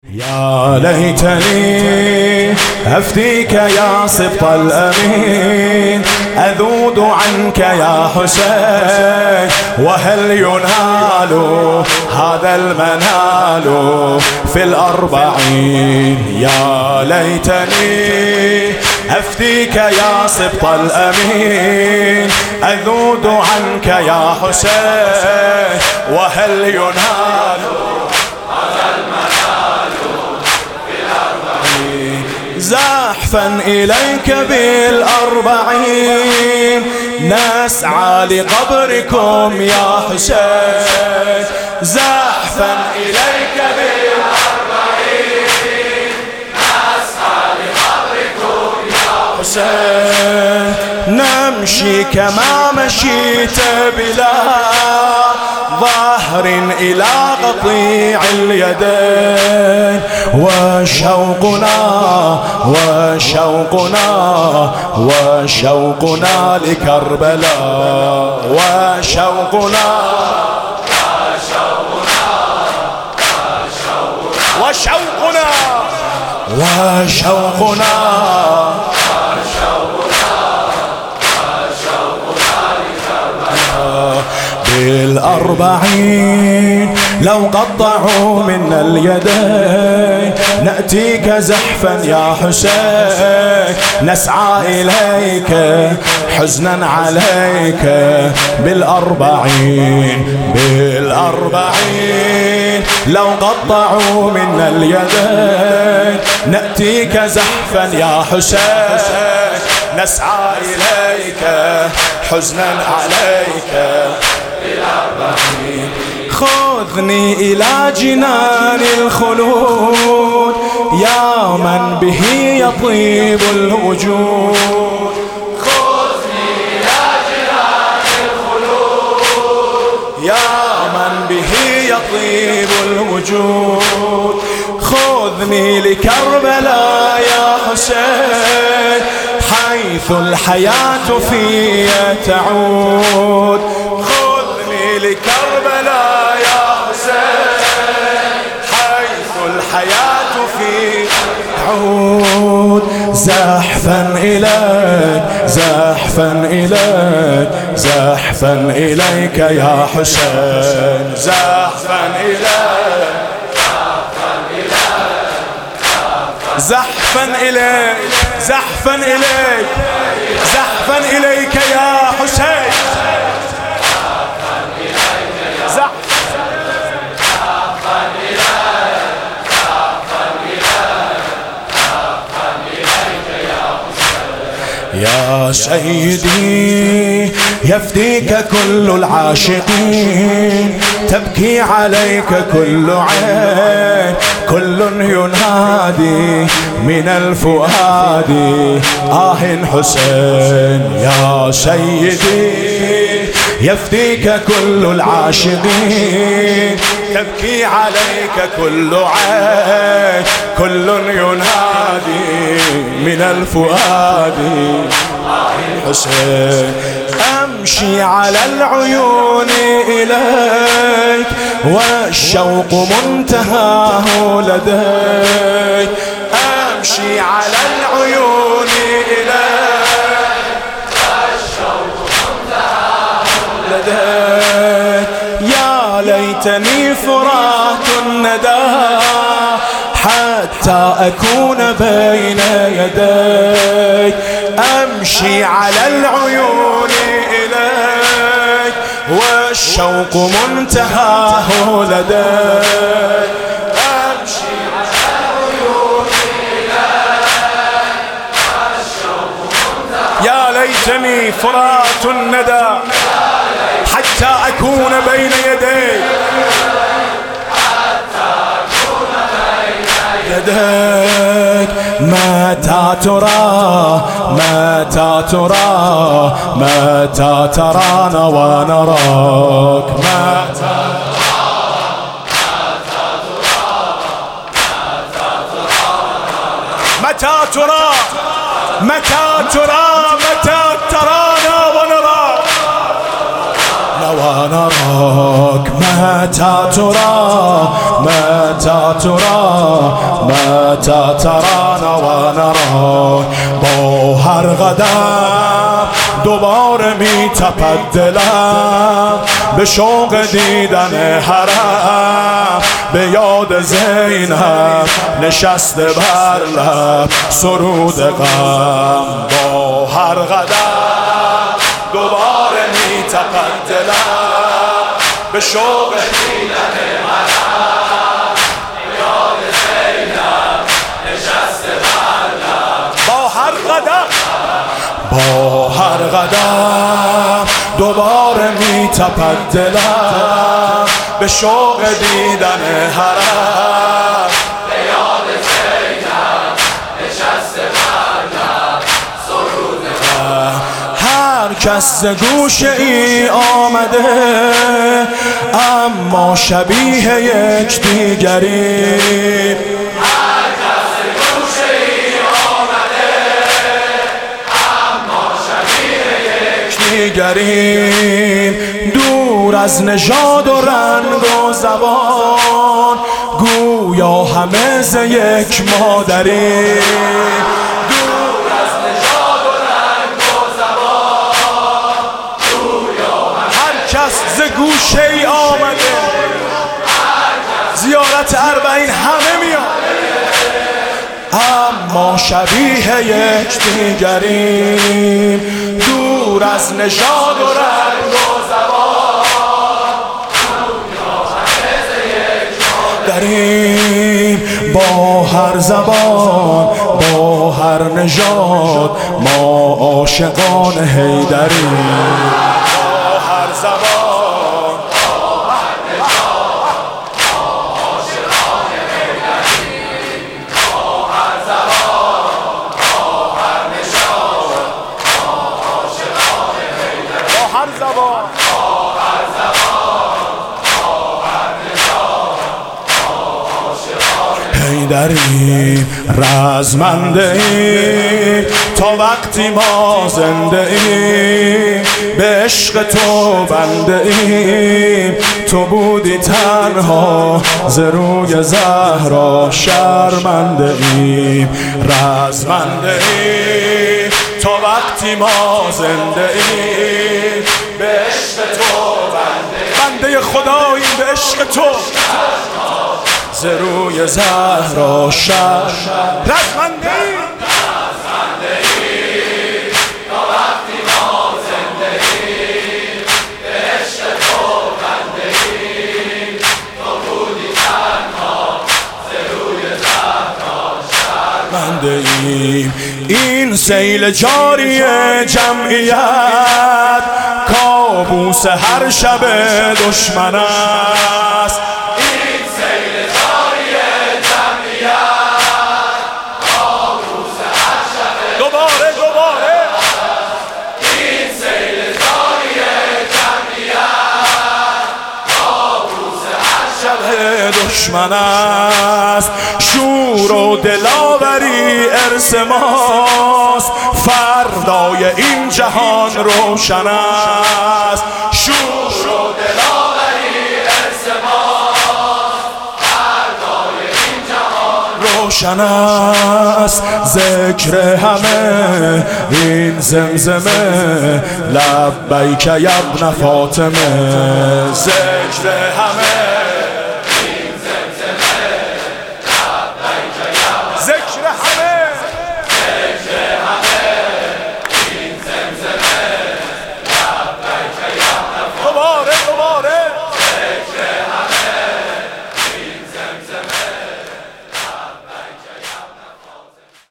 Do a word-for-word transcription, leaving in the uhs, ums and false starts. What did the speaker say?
يا ليتني أفديك يا سبط الأمين، أذود عنك يا حسين، وهل ينال هذا المنال في الأربعين؟ يا ليتني أفديك يا سبط الأمين، أذود عنك يا حسين، وهل ينال زحفا إليك بالأربعين، نسعى لقبركم يا حسين، زحفا إليك بالأربعين، نسعى لقبركم يا حسين، نمشي كما مشيت بلا ظهر إلى قطيع اليدين، وشوقنا وشوقنا وشوقنا لكربلاء، وشوقنا وشوقنا وشوقنا بالأربعين لو قطعوا منا اليدين، نأتيك زحفا يا حسين، نسعى إليك حزنا عليك بالأربعين، بالأربعين لو قطعوا منا اليدين، نأتيك زحفا يا حسين، نسعى إليك حزنا عليك بالأربعين. خذني إلى جنان الخلود يا من به يطيب الوجود، خذني إلى جنان الخلود يا من به يطيب الوجود، خذني لكربلاء يا حسين، حيث الحياة في تعود، خذني لكربلاء يا حسين، حيث الحياة في تعود، زحفا إليك زحفا إليك زحفا إليك يا حسين، زحفا إليك زحفا إليك زحفا إليك زحفا إليك يا حسين، يا سيدي يفديك كل العاشقين، تبكي عليك كل عين، كل ينادي من الفؤاد آه حسين. يا سيدي يفديك كل العاشقين، تبكي عليك كل عين، كل ينادي من الفؤاد آه حسين. أمشي على العيون إليك والشوق منتهاه لديك، أمشي على العيون إليك والشوق منتهاه لديك، يا ليتني فرات الندى حتى أكون بين يديك، أمشي على العيون إليك والشوق منتهاه لديك، أمشي على العيون إليك والشوق منتهاه، يا ليتني فرات الندى حتى أكون بين يديك، يديك متى ترى متى ترى متى ترانا ونراك، متى متى ترى متى ترى متى ترانا ونراك، ونراك متى ترى متى ترى متى ترانا ونراك با هر قدم دوباره می تپد دلم به شوق دیدن حرم به یاد زینب نشسته بر لب سرود غم با هر قدم دوباره می تپد دلم به شوق دیدن حرم به یاد زینب نشسته بر لب با هر قدم با هر قدم دوباره می تپد دلم به شوق دیدن حرم به یاد زینب نشسته بر لب سرود غم هر کس ز گوشه ای آمده اما شبیه یک دیگری دیگریم دور از نژاد و رنگ و زبان گویا همه ز یک مادریم دور از نژاد و رنگ و زبان گویا هر کس ز گوشه ای آمده زیارت اربعین همه میاد اما شبیه یک دیگریم دور از نژاد و رنگ و زبان داریم با هر زبان با هر نژاد ما عاشقان حیدریم با هر زبان حیدریم رزمنده ایم تا وقتی ما زنده ایم به عشق تو بنده ایم تو بودی تنها ز روی زهرا شرمنده ایم رزمنده ایم تا وقتی ما زنده ایم به عشق تو بنده بنده خداییم به عشق تو ز روی زهرا شر رزمنده ایم تا وقتی ما زنده ایم به عشق تو بنده ایم تو بودی تنها ز روی زهرا شرمنده ایم این سیل جاری جمعیت کابوس هر شب دشمن است دشمن است شور و دلاوری ارث ماست فردای این جهان روشن است شور و دلاوری ارث ماست فردای این جهان روشن است ذکر همه این زمزمه لبیک یا ابن فاطمه ذکر همه